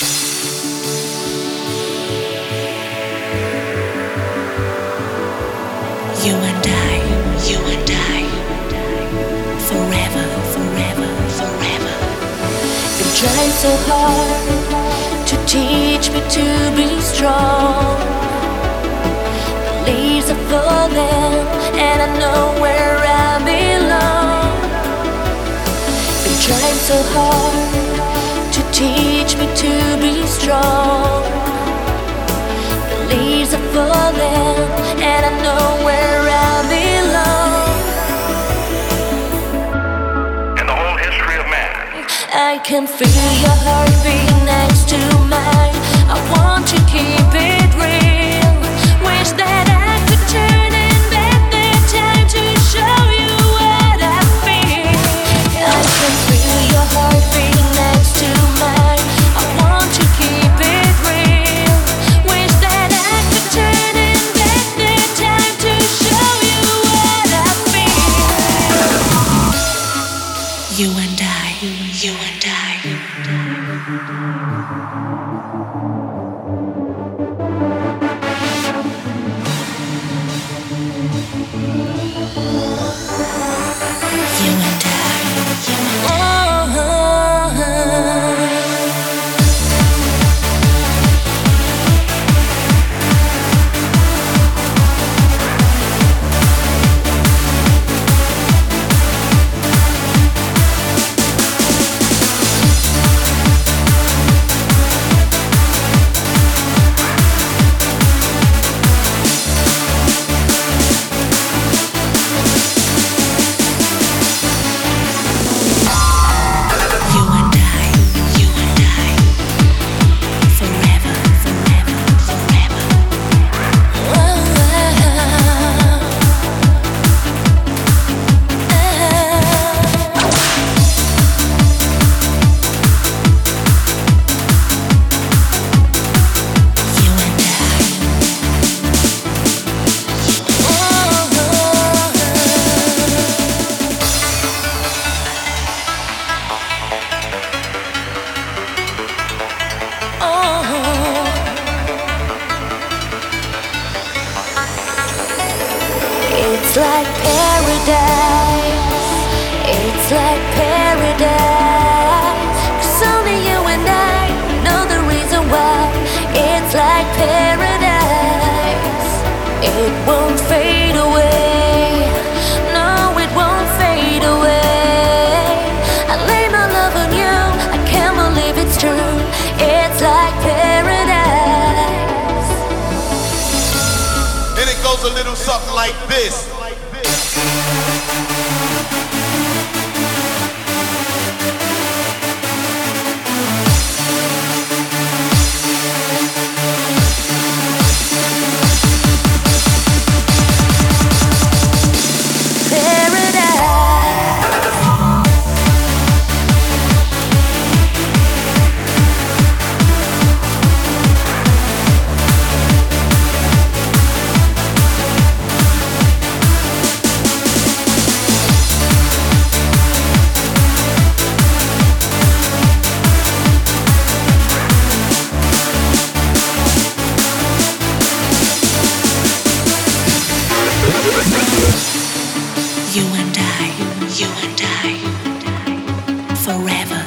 You and I, forever, forever, forever. Been trying so hard to teach me to be strong. The leaves are falling, and I know where I belong. Been trying so hard to teach me to be strong. The leaves are falling, and I know where I belong. In the whole history of man, I can feel your heartbeat next to mine. I want to keep it real. Wish that I could turn and back the time to show you what I feel. I can feel your heartbeat next to mine. I want to keep it real. Wish that I could turn and back the time to show you what I feel. You and I, you and I. It's like paradise. It's like paradise. 'Cause only you and I know the reason why. It's like paradise. It won't fade away. No, it won't fade away. I lay my love on you. I can't believe it's true. It's like paradise. And it goes a little something like this. You and I, forever.